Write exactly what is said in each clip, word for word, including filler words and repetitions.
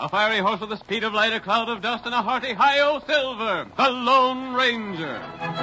A fiery horse with the speed of light, a cloud of dust, and a hearty hi-yo Silver, the Lone Ranger.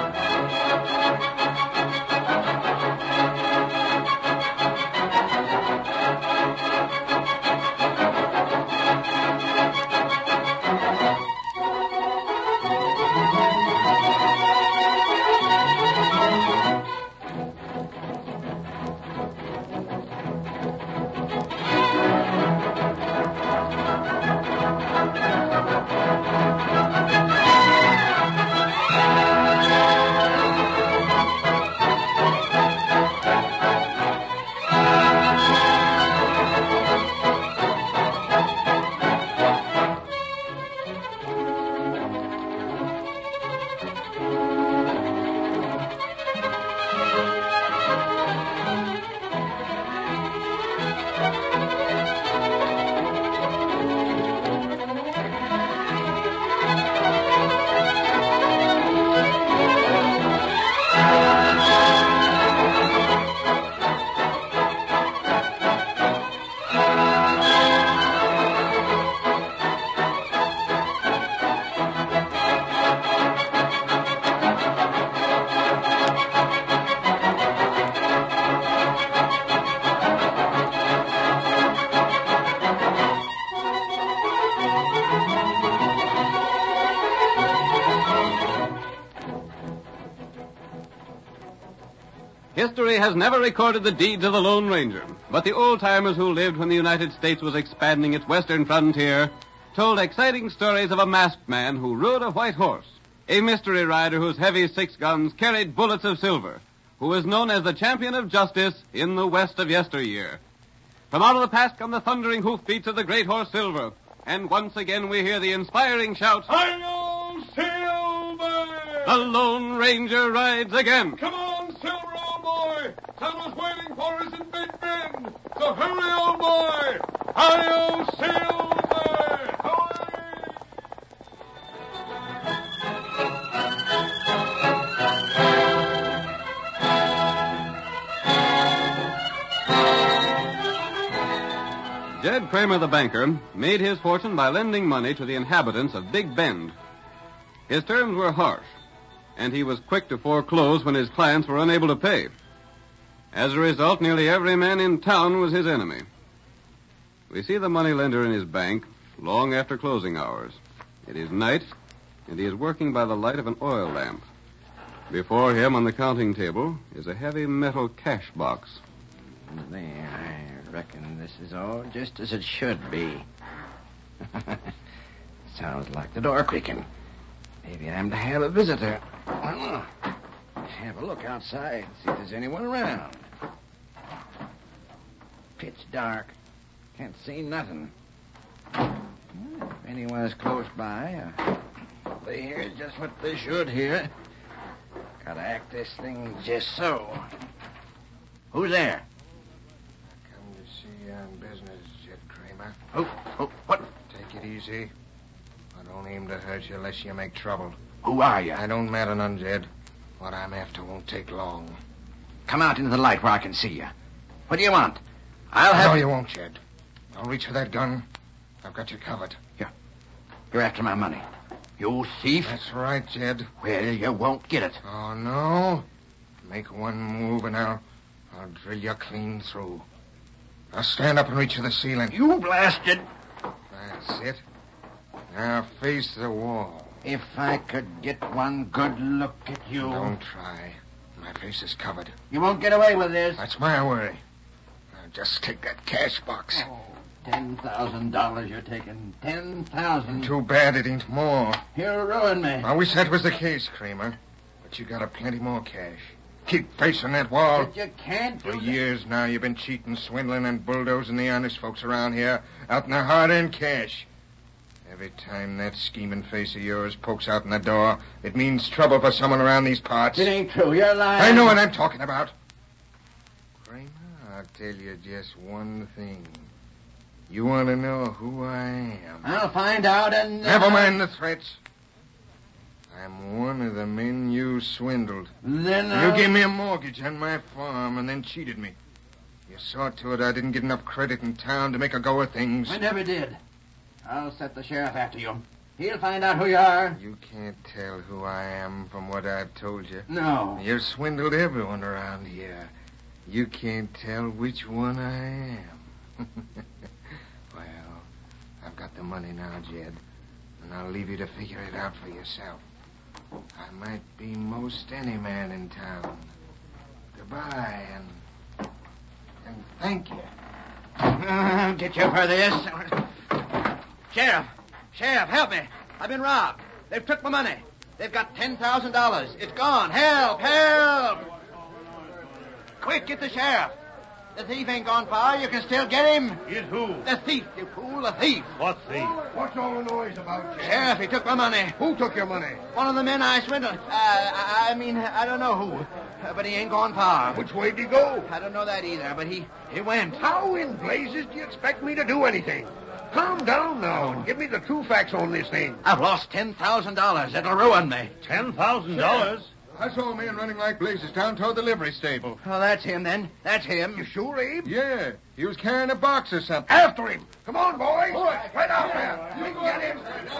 History has never recorded the deeds of the Lone Ranger, but the old-timers who lived when the United States was expanding its western frontier told exciting stories of a masked man who rode a white horse, a mystery rider whose heavy six guns carried bullets of silver, who was known as the champion of justice in the West of yesteryear. From out of the past come the thundering hoofbeats of the great horse Silver, and once again we hear the inspiring shout, Hi-yo, Silver! The Lone Ranger rides again. Come on, Silver, old boy! Santa's waiting for us in Big Bend! So hurry, old boy! Hi-yo, Silver! Hooray! Jed Kramer, the banker, made his fortune by lending money to the inhabitants of Big Bend. His terms were harsh, and he was quick to foreclose when his clients were unable to pay. As a result, nearly every man in town was his enemy. We see the moneylender in his bank long after closing hours. It is night, and he is working by the light of an oil lamp. Before him on the counting table is a heavy metal cash box. There, I reckon this is all just as it should be. Sounds like the door creaking. Maybe I'm to have a visitor. Well, have a look outside, see if there's anyone around. Pitch dark. Can't see nothing. If anyone's close by, uh, they hear just what they should hear. Gotta act this thing just so. Who's there? Come to see you on business, Jed Kramer. Oh, oh, what? Take it easy. I don't aim to hurt you unless you make trouble. Who are you? I don't matter none, Jed. What I'm after won't take long. Come out into the light where I can see you. What do you want? I'll have... No, you won't, Jed. Don't reach for that gun. I've got you covered. Here. You're after my money. You thief. That's right, Jed. Well, you won't get it. Oh, no? Make one move and I'll... I'll drill you clean through. Now stand up and reach for the ceiling. You blasted... That's it. Now face the wall. If I could get one good look at you... Don't try. My face is covered. You won't get away with this. That's my worry. Now just take that cash box. Oh, ten thousand dollars you're taking. Ten thousand. Too bad it ain't more. You'll ruin me. I wish that was the case, Kramer. But you got a plenty more cash. Keep facing that wall. But you can't do For that. years now, you've been cheating, swindling, and bulldozing the honest folks around here out in the hard-earned cash. Every time that scheming face of yours pokes out in the door, it means trouble for someone around these parts. It ain't true. You're lying. I know what I'm talking about. Kramer, I'll tell you just one thing. You want to know who I am? I'll find out and... Uh... Never mind the threats. I'm one of the men you swindled. Then You I'll... gave me a mortgage on my farm and then cheated me. You saw to it I didn't get enough credit in town to make a go of things. I never did. I'll set the sheriff after you. He'll find out who you are. You can't tell who I am from what I've told you. No. You've swindled everyone around here. You can't tell which one I am. Well, I've got the money now, Jed, and I'll leave you to figure it out for yourself. I might be most any man in town. Goodbye, and and thank you. Uh, get you for this. Sheriff, Sheriff, help me. I've been robbed. They've took my money. They've got ten thousand dollars. It's gone. Help, help. Quick, get the sheriff. The thief ain't gone far. You can still get him. Get who? The thief, you fool, the thief. What thief? What's all the noise about, Jed? Sheriff, he took my money. Who took your money? One of the men I swindled. Uh, I, I mean, I don't know who. Uh, but he ain't gone far. Which way did he go? I don't know that either, but he, he went. How in blazes do you expect me to do anything? Calm down now and give me the true facts on this thing. I've lost ten thousand dollars. It'll ruin me. Ten thousand dollars? I saw a man running like blazes down toward the livery stable. Oh, that's him then. That's him. You sure, Abe? Yeah, he was carrying a box or something. After him. Come on, boys. Right out there. You can get him.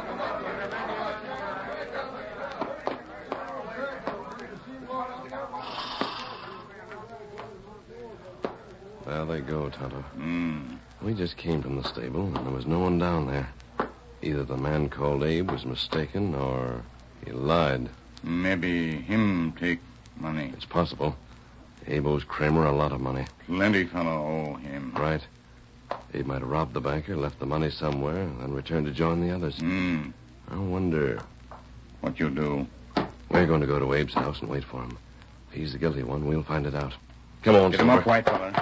There they go, Tonto. Hmm. We just came from the stable, and there was no one down there. Either the man called Abe was mistaken, or he lied. Maybe him take money. It's possible. Abe owes Kramer a lot of money. Plenty fellow owe him. Right. Abe might have robbed the banker, left the money somewhere, and then returned to join the others. Hmm. I wonder... What you do? We're going to go to Abe's house and wait for him. If he's the guilty one, we'll find it out. Come on, Get him Silver. up, white fella.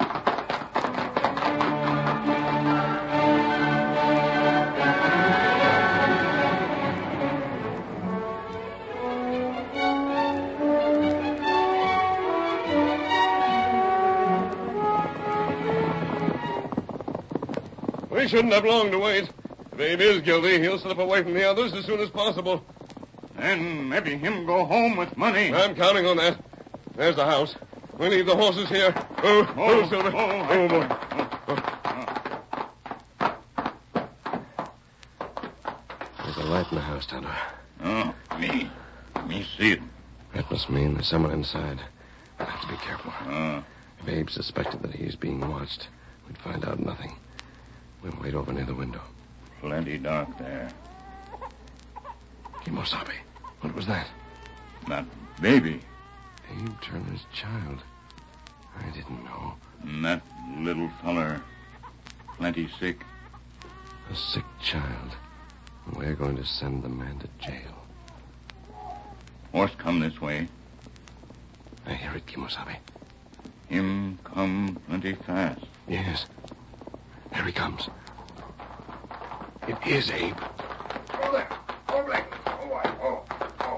We shouldn't have long to wait. If Abe is guilty, he'll slip away from the others as soon as possible. Then maybe him go home with money. I'm counting on that. There's the house. We leave the horses here. Oh, oh, Oh, Silver. oh, Oh, boy. There's a light in the house, Tonto. Oh, me. Me see it. That must mean there's someone inside. We'll have to be careful. Uh, If Abe suspected that he's being watched, we'd find out nothing. We'll wait over near the window. plenty dark there. Kimosabe, what was that? That baby. Abe Turner's child. I didn't know. And that little feller. Plenty sick. A sick child. We're going to send the man to jail. Horse come this way. I hear it, Kimosabe. Him come plenty fast. Yes. Here he comes. It is Abe. Over there. Over there. Oh, oh, oh.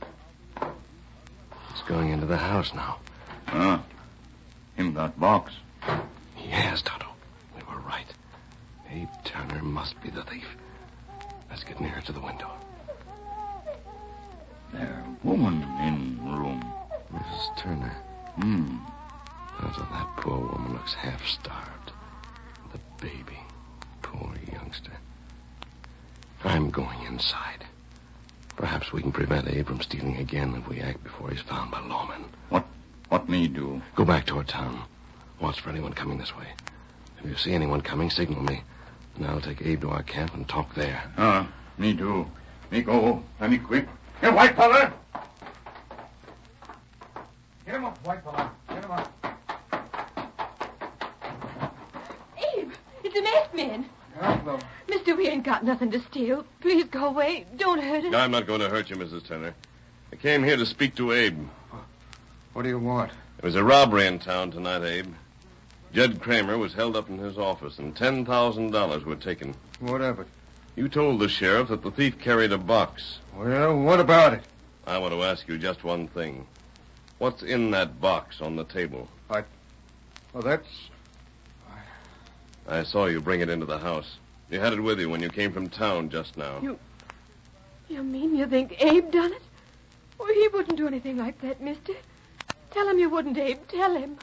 He's going into the house now. Huh? Him got box. He has, Tonto. We were right. Abe Turner must be the thief. Let's get nearer to the window. There woman in room. Missus Turner. Hmm. Tonto, that poor woman looks half starved. The baby. Poor youngster. I'm going inside. Perhaps we can prevent Abe from stealing again if we act before he's found by lawmen. What what me do? Go back toward town. Watch for anyone coming this way. If you see anyone coming, signal me. And I'll take Abe to our camp and talk there. Ah, me do. Me go. Plenty quick. Here, white fella. Get him up, white fella. Get him up. Abe, it's a masked man. Hello. Mister, we ain't got nothing to steal. Please go away. Don't hurt us. I'm not going to hurt you, Missus Turner. I came here to speak to Abe. What do you want? There was a robbery in town tonight, Abe. Jed Kramer was held up in his office, and ten thousand dollars were taken. What of it? You told the sheriff that the thief carried a box. Well, what about it? I want to ask you just one thing. What's in that box on the table? Well, that's... I saw you bring it into the house. You had it with you when you came from town just now. You... You mean you think Abe done it? Oh, he wouldn't do anything like that, mister. Tell him you wouldn't, Abe. Tell him.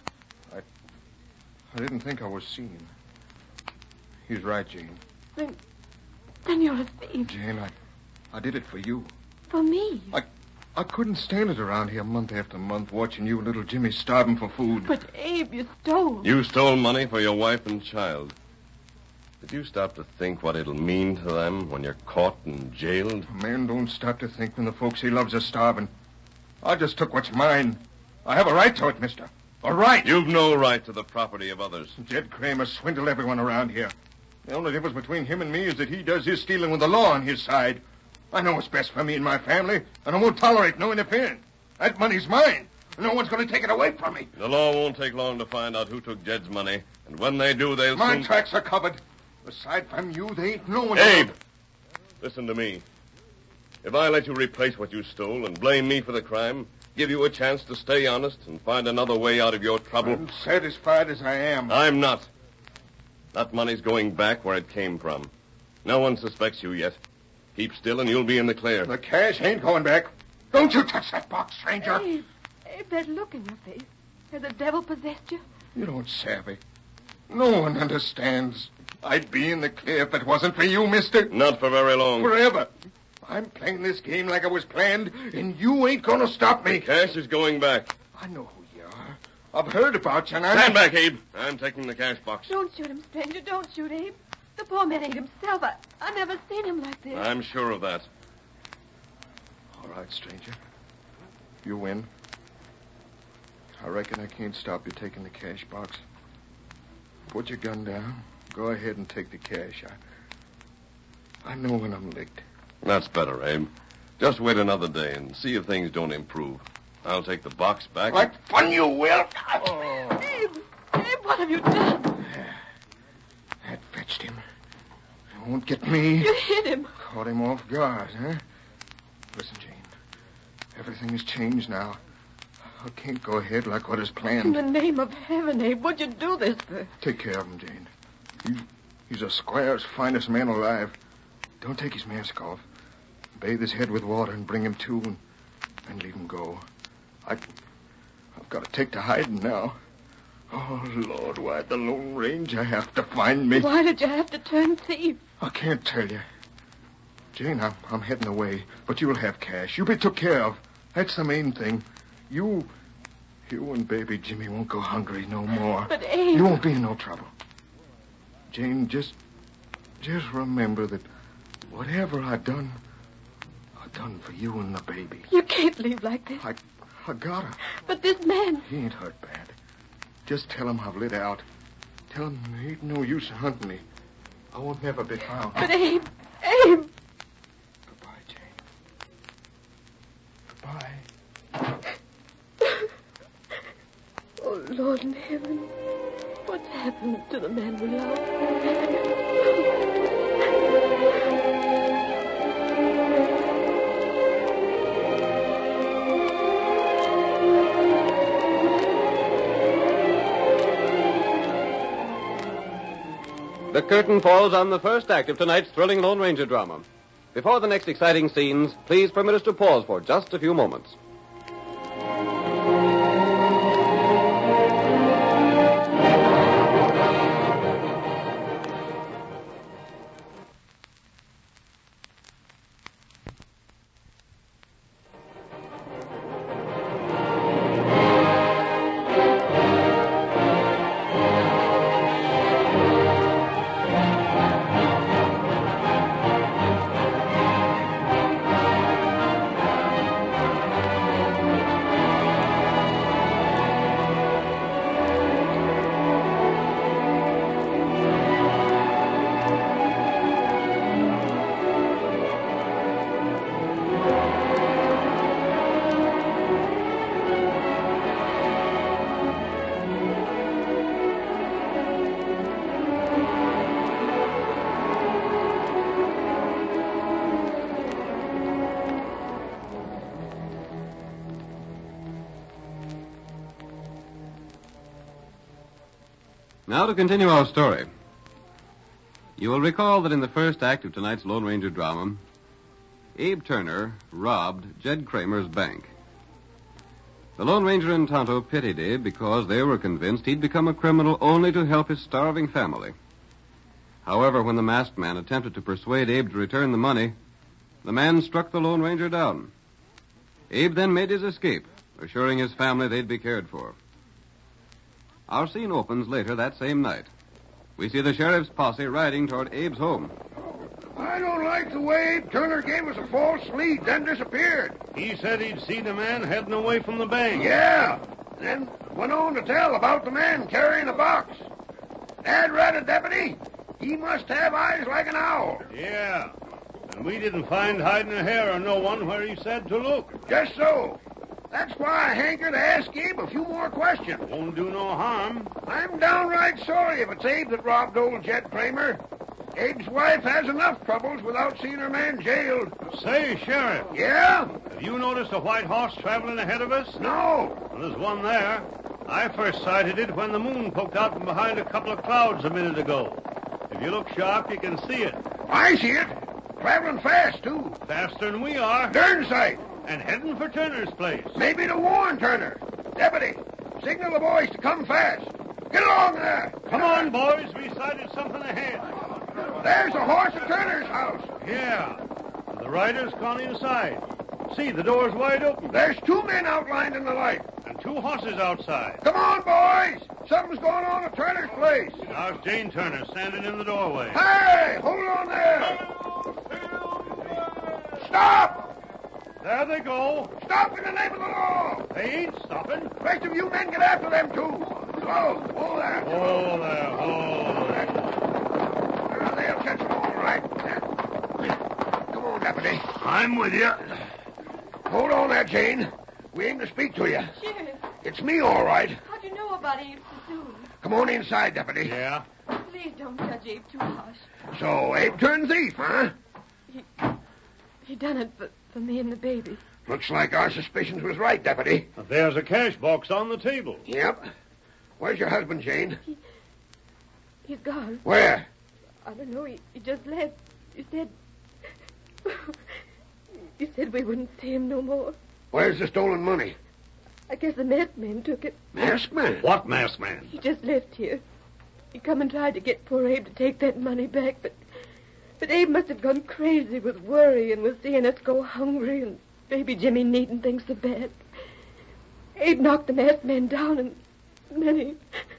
I didn't think I was seeing him. He's right, Jane. Then, Then you're a thief. Jane, I, I did it for you. For me. I, I couldn't stand it around here month after month watching you and little Jimmy starving for food. But, Abe, you stole. You stole money for your wife and child. Did you stop to think what it'll mean to them when you're caught and jailed? A man don't stop to think when the folks he loves are starving. I just took what's mine. I have a right to it, mister. A right. You've no right to the property of others. Jed Kramer swindled everyone around here. The only difference between him and me is that he does his stealing with the law on his side. I know what's best for me and my family, and I won't tolerate no interference. That money's mine. No one's going to take it away from me. The law won't take long to find out who took Jed's money, and when they do, they'll My soon... tracks are covered. Aside from you, they ain't no one... Abe, listen to me. If I let you replace what you stole and blame me for the crime, give you a chance to stay honest and find another way out of your trouble... I'm satisfied as I am. I'm not. That money's going back where it came from. No one suspects you yet. Keep still and you'll be in the clear. The cash ain't going back. Don't you touch that box, stranger. Abe, Abe, that look in your face. Has the devil possessed you? You don't savvy. No one understands. I'd be in the clear if it wasn't for you, mister. Not for very long. Forever. I'm playing this game like it was planned, and you ain't gonna stop me. Cash is going back. I know who you are. I've heard about you, and I... Stand back, Abe. I'm taking the cash box. Don't shoot him, stranger. Don't shoot, Abe. The poor man ain't himself. I, I've never seen him like this. I'm sure of that. All right, stranger. You win. I reckon I can't stop you taking the cash box. Put your gun down. Go ahead and take the cash. I, I know when I'm licked. That's better, Abe. Just wait another day and see if things don't improve. I'll take the box back. Like fun you will. Oh. Abe, Abe, what have you done? That fetched him. It won't get me. You hit him. Caught him off guard, huh? Listen, Jane. Everything has changed now. I can't go ahead like what is planned. In the name of heaven, Abe, what'd you do this for? Take care of him, Jane. He, he's a squire's finest man alive. Don't take his mask off. Bathe his head with water and bring him to and, and leave him go. I, I've got to take to hiding now. Oh, Lord, why'd the Lone Ranger have to find me? Why did you have to turn thief? I can't tell you. Jane, I'm, I'm heading away, but you'll have cash. You'll be took care of. That's the main thing. You, you and baby Jimmy won't go hungry no more. But, Abe... You won't be in no trouble. Jane, just, just remember that whatever I done, I done for you and the baby. You can't leave like this. I, I gotta. But this man... He ain't hurt bad. Just tell him I've lit out. Tell him there ain't no use in hunting me. I won't never be found. But, Abe, Abe... Goodbye, Jane. Goodbye. Oh, Lord in heaven, what's happened to the man we love? The curtain falls on the first act of tonight's thrilling Lone Ranger drama. Before the next exciting scenes, please permit us to pause for just a few moments. Now to continue our story. You will recall that in the first act of tonight's Lone Ranger drama, Abe Turner robbed Jed Kramer's bank. The Lone Ranger and Tonto pitied Abe because they were convinced he'd become a criminal only to help his starving family. However, when the masked man attempted to persuade Abe to return the money, the man struck the Lone Ranger down. Abe then made his escape, assuring his family they'd be cared for. Our scene opens later that same night. We see the sheriff's posse riding toward Abe's home. I don't like the way Abe Turner gave us a false lead, then disappeared. He said he'd seen a man heading away from the bank. Yeah, then went on to tell about the man carrying a box. Dad ratted deputy. He must have eyes like an owl. Yeah, and we didn't find hiding a hair or no one where he said to look. Just so. That's why I hanker to ask Abe a few more questions. Won't do no harm. I'm downright sorry if it's Abe that robbed old Jed Kramer. Abe's wife has enough troubles without seeing her man jailed. Say, Sheriff. Yeah? Have you noticed a white horse traveling ahead of us? No. Well, there's one there. I first sighted it when the moon poked out from behind a couple of clouds a minute ago. If you look sharp, you can see it. I see it. Traveling fast, too. Faster than we are. Darn sight. And heading for Turner's place. Maybe to warn Turner. Deputy, signal the boys to come fast. Get along there. Come on, boys. We sighted something ahead. There's a horse at Turner's house. Yeah. And the rider's gone inside. See, the door's wide open. There's two men outlined in the light. And two horses outside. Come on, boys. Something's going on at Turner's place. How's Jane Turner standing in the doorway? Hey, hold on there. Stop! There they go. Stop in the name of the law. They ain't stopping. The rest of you men get after them, too. Slow. Hold there. Hold there. Hold there. Uh, they'll catch them all right. Come on, Deputy. I'm with you. Hold on there, Jane. We aim to speak to you. Sheriff, It's me, all right. how'd you know about Abe so soon? Come on inside, Deputy. Yeah? Please don't judge Abe too harsh. So, Abe turned thief, huh? He, he done it for, for me and the baby. Looks like our suspicions was right, Deputy. There's a cash box on the table. Yep. Where's your husband, Jane? He, he's gone. Where? I don't know. He, he just left. He said... he said we wouldn't see him no more. Where's the stolen money? I guess the masked man took it. Masked man? What masked man? He just left here. He come and tried to get poor Abe to take that money back, but... But Abe must have gone crazy with worry and was seeing us go hungry and baby Jimmy needing things so bad. Abe knocked the masked man down and then he...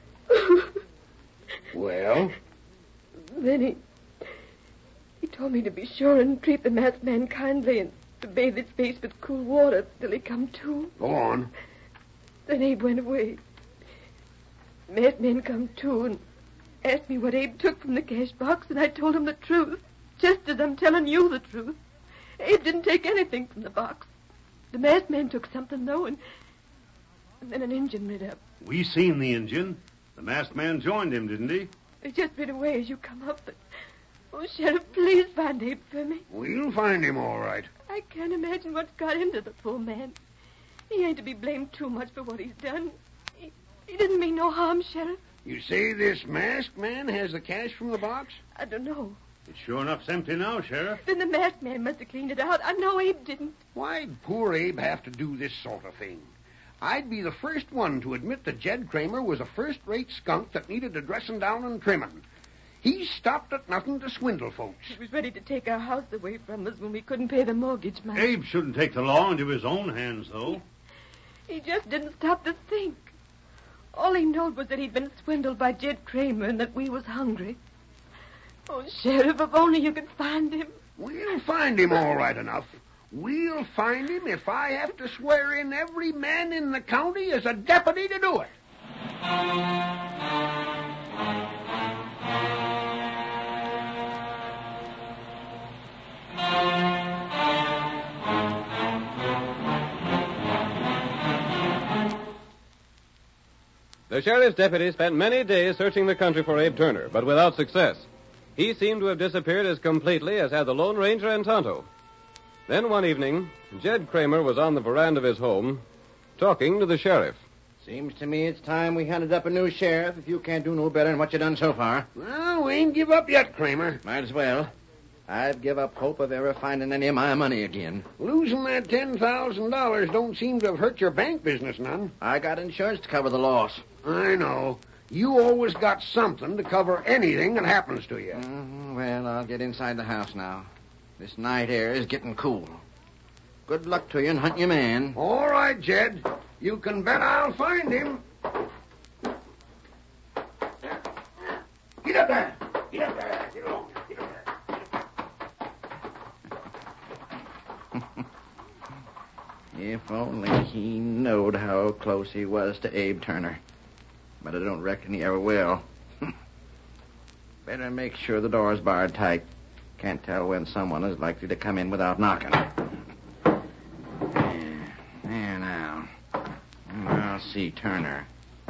Well? Then he... He told me to be sure and treat the masked man kindly and to bathe his face with cool water till he come to. Go on. Then Abe went away. The masked man come to and asked me what Abe took from the cash box, and I told him the truth, just as I'm telling you the truth. Abe didn't take anything from the box. The masked man took something, though, and, and then an engine lit up. We seen the engine. The masked man joined him, didn't he? It just rid away as you come up, but... Oh, Sheriff, please find Abe for me. We'll find him all right. I can't imagine what's got into the poor man. He ain't to be blamed too much for what he's done. He, he didn't mean no harm, Sheriff. You say this masked man has the cash from the box? I don't know. It's sure enough empty now, Sheriff. Then the masked man must have cleaned it out. I know Abe didn't. Why'd poor Abe have to do this sort of thing? I'd be the first one to admit that Jed Kramer was a first-rate skunk that needed a dressing down and trimming. He stopped at nothing to swindle folks. He was ready to take our house away from us when we couldn't pay the mortgage money. Abe shouldn't take the law into his own hands, though. He just didn't stop to think. All he knowed was that he'd been swindled by Jed Kramer and that we was hungry. Oh, Sheriff, if only you could find him. We'll find him all right enough. We'll find him if I have to swear in every man in the county as a deputy to do it. The sheriff's deputy spent many days searching the country for Abe Turner, but without success. He seemed to have disappeared as completely as had the Lone Ranger and Tonto. Then one evening, Jed Kramer was on the veranda of his home, talking to the sheriff. Seems to me it's time we hunted up a new sheriff if you can't do no better than what you done so far. Well, we ain't give up yet, Kramer. Might as well. I'd give up hope of ever finding any of my money again. Losing that ten thousand dollars don't seem to have hurt your bank business none. I got insurance to cover the loss. I know. You always got something to cover anything that happens to you. Mm, well, I'll get inside the house now. This night air is getting cool. Good luck to you and hunt your man. All right, Jed. You can bet I'll find him. Get up there. Get up there. Get along. Get up there. If only he knowed how close he was to Abe Turner. But I don't reckon he ever will. Better make sure the door's barred tight. Can't tell when someone is likely to come in without knocking. There, there now. I'll see Turner.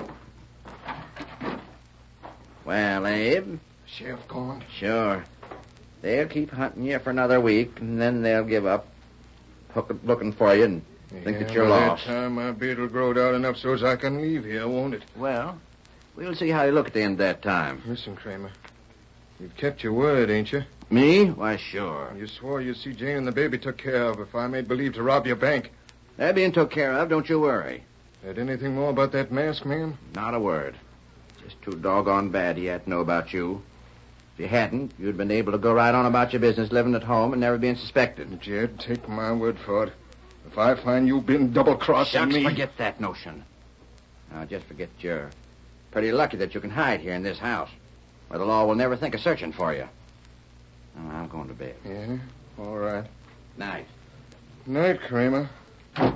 Well, Abe? Sheriff gone? Sure. They'll keep hunting you for another week, and then they'll give up hook- looking for you and think yeah, that you're by lost. that time, my beard will grow out enough so as I can leave here, won't it? Well, we'll see how you look at the end of that time. Listen, Kramer. You've kept your word, ain't you? Me? Why, sure. You swore you'd see Jane and the baby took care of if I made believe to rob your bank. That being took care of, don't you worry. Heard anything more about that masked man? Not a word. Just too doggone bad he had to know about you. If you hadn't, you'd been able to go right on about your business, living at home and never being suspected. Jed, take my word for it. If I find you've been double-crossing Shucks, me... forget that notion. Now, just forget you're pretty lucky that you can hide here in this house, where the law will never think of searching for you. Now, I'm going to bed. Yeah? All right. Night. Night, Kramer. Wonder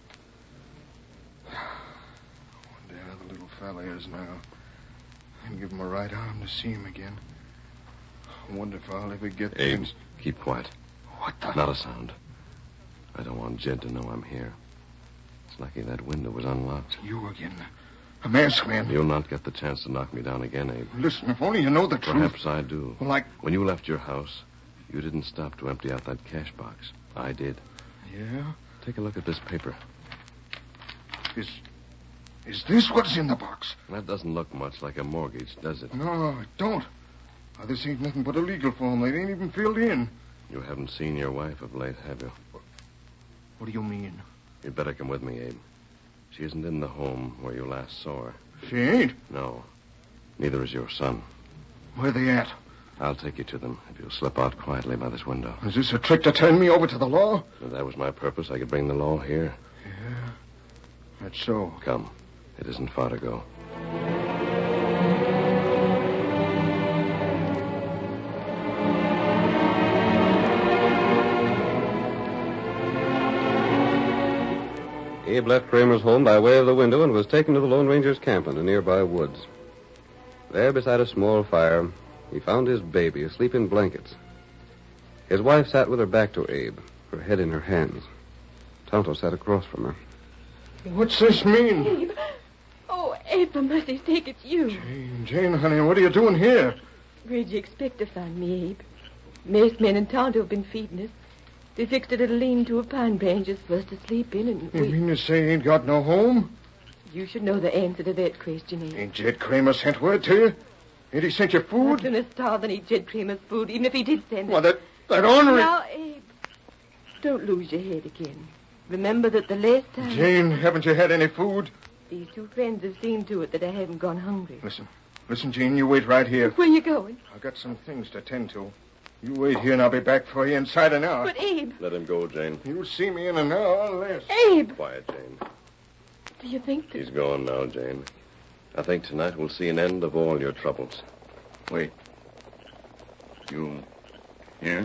how the little fella is now. And give him a right arm to see him again. I wonder if I'll ever get there. Abe, keep quiet. What the... Not a sound. I don't want Jed to know I'm here. It's lucky that window was unlocked. You again. A masked man. You'll not get the chance to knock me down again, Abe. Listen, if only you know the truth. Perhaps I do. Well, like... When you left your house, you didn't stop to empty out that cash box. I did. Yeah? Take a look at this paper. Is... Is this what's in the box? That doesn't look much like a mortgage, does it? No, it don't. Now, this ain't nothing but a legal form. They ain't even filled in. You haven't seen your wife of late, have you? What do you mean? You'd better come with me, Abe. She isn't in the home where you last saw her. She ain't? No. Neither is your son. Where they at? I'll take you to them if you'll slip out quietly by this window. Is this a trick to turn me over to the law? If that was my purpose, I could bring the law here. Yeah, that's so. Come. It isn't far to go. Abe left Kramer's home by way of the window and was taken to the Lone Ranger's camp in the nearby woods. There, beside a small fire, he found his baby asleep in blankets. His wife sat with her back to Abe, her head in her hands. Tonto sat across from her. What's this mean? Abe. Oh, Abe, for mercy's sake, it's you. Jane, Jane, honey, what are you doing here? Where'd you expect to find me, Abe? Masked men in Tonto have been feeding us. They fixed a little lean-to of pine branches for us to sleep in, and You we... mean to say you ain't got no home? You should know the answer to that question, Abe. Ain't Jed Kramer sent word to you? Ain't he sent you I'd food? sooner starve than eat Jed Kramer's food, even if he did send it. Well, that, that ornery... Now, Abe, don't lose your head again. Remember that the last time... Jane, haven't you had any food? These two friends have seen to it that I haven't gone hungry. Listen, listen, Jane, you wait right here. Where you going? I've got some things to tend to. You wait here and I'll be back for you inside an hour. But, Abe... Let him go, Jane. You'll see me in an hour or less. Abe! Quiet, Jane. Do you think that... He's gone now, Jane. I think tonight we'll see an end of all your troubles. Wait. You here?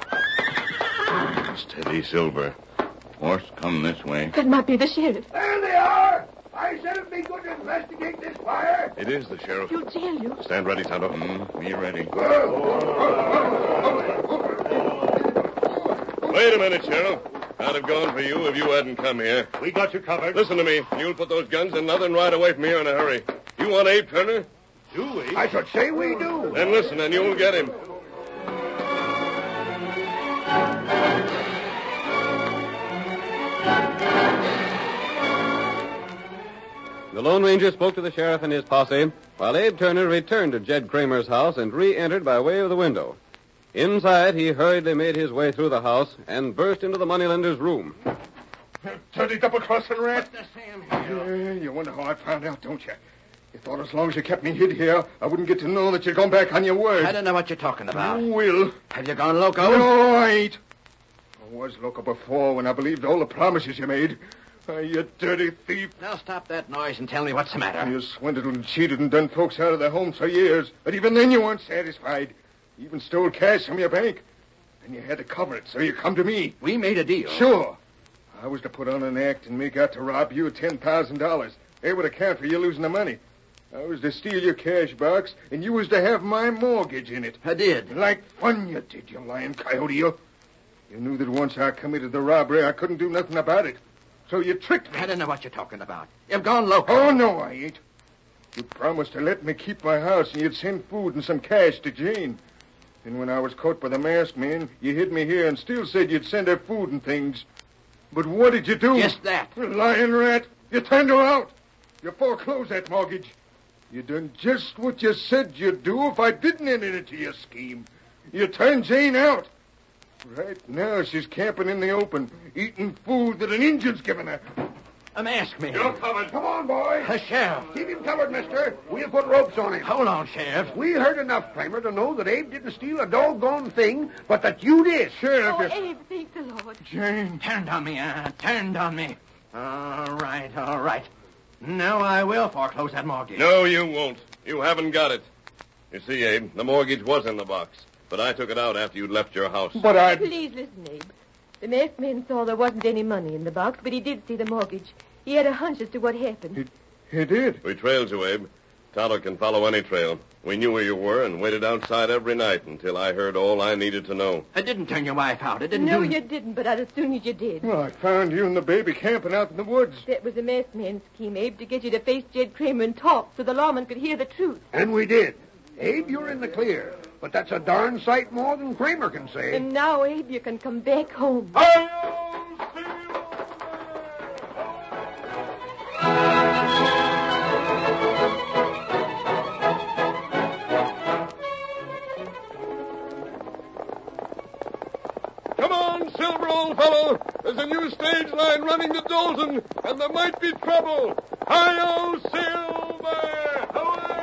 Steady, Silver. Horse, come this way. That might be the sheriff. There they are! I said it'd be good to investigate this fire. It is the sheriff. He'll jail you. Stand ready, Tonto. Mm, be ready. Wait a minute, Sheriff. I'd have gone for you if you hadn't come here. We got you covered. Listen to me. You'll put those guns in nothing right away from here in a hurry. You want Abe Turner? Do we? I should say we do. Then listen, and you'll get him. The Lone Ranger spoke to the sheriff and his posse, while Abe Turner returned to Jed Kramer's house and re-entered by way of the window. Inside, he hurriedly made his way through the house and burst into the moneylender's room. Dirty double-crossing rat. What the Sam here? Yeah, you wonder how I found out, don't you? You thought as long as you kept me hid here, I wouldn't get to know that you'd gone back on your word. I don't know what you're talking about. You will. Have you gone loco? No, I ain't. I was loco before when I believed all the promises you made. Oh, you dirty thief. Now stop that noise and tell me what's the matter. You swindled and cheated and done folks out of their homes for years. But even then you weren't satisfied. You even stole cash from your bank. And you had to cover it, so you come to me. We made a deal. Sure. I was to put on an act and make out to rob you of ten thousand dollars. They would account for you losing the money. I was to steal your cash box, and you was to have my mortgage in it. I did. Like fun you did, you lying coyote, you. You knew that once I committed the robbery, I couldn't do nothing about it. So you tricked me. I don't know what you're talking about. You've gone loco. Oh, no, I ain't. You promised to let me keep my house, and you'd send food and some cash to Jane. And when I was caught by the masked man, you hid me here and still said you'd send her food and things. But what did you do? Just that. You lying rat. You turned her out. You foreclosed that mortgage. You done just what you said you'd do if I didn't enter into your scheme. You turned Jane out. Right now she's camping in the open, eating food that an Injun's given her. A masked man. You're covered. Come on, boy. A sheriff. Keep him covered, mister. We'll put ropes on him. Hold on, Sheriff. We heard enough, Kramer, to know that Abe didn't steal a doggone thing, but that you did. Sheriff, Oh, you- Abe, thank the Lord. Jane. Turned on me, uh, turned on me. All right, all right. Now I will foreclose that mortgage. No, you won't. You haven't got it. You see, Abe, the mortgage was in the box, but I took it out after you'd left your house. But I... Please listen, Abe. The masked man saw there wasn't any money in the box, but he did see the mortgage. He had a hunch as to what happened. He, he did. We trailed you, Abe. Tonto can follow any trail. We knew where you were and waited outside every night until I heard all I needed to know. I didn't turn your wife out. I didn't No, do... you didn't, but as soon as you did. Well, I found you and the baby camping out in the woods. That was the masked man's scheme, Abe, to get you to face Jed Kramer and talk so the lawman could hear the truth. And we did. Abe, you're in the clear. But that's a darn sight more than Kramer can say. And now, Abe, you can come back home. Come on, Silver, old fellow. There's a new stage line running to Dalton, and there might be trouble. Hi-yo, Silver! Away!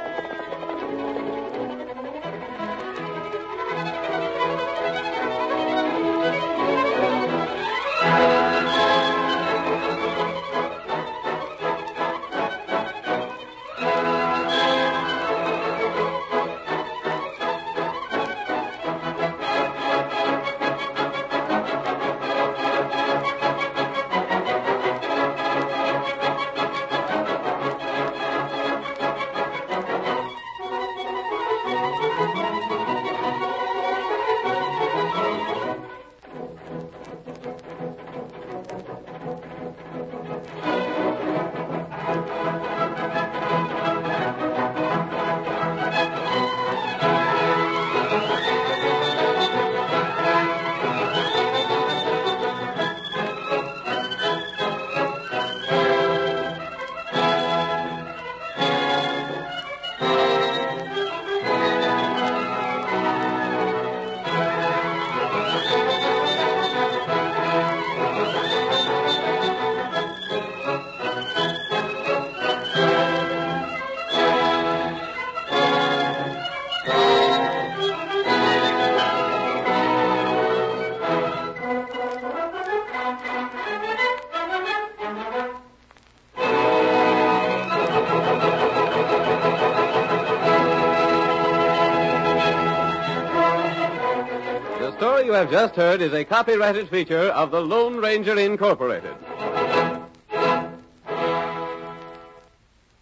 The story you have just heard is a copyrighted feature of the Lone Ranger Incorporated.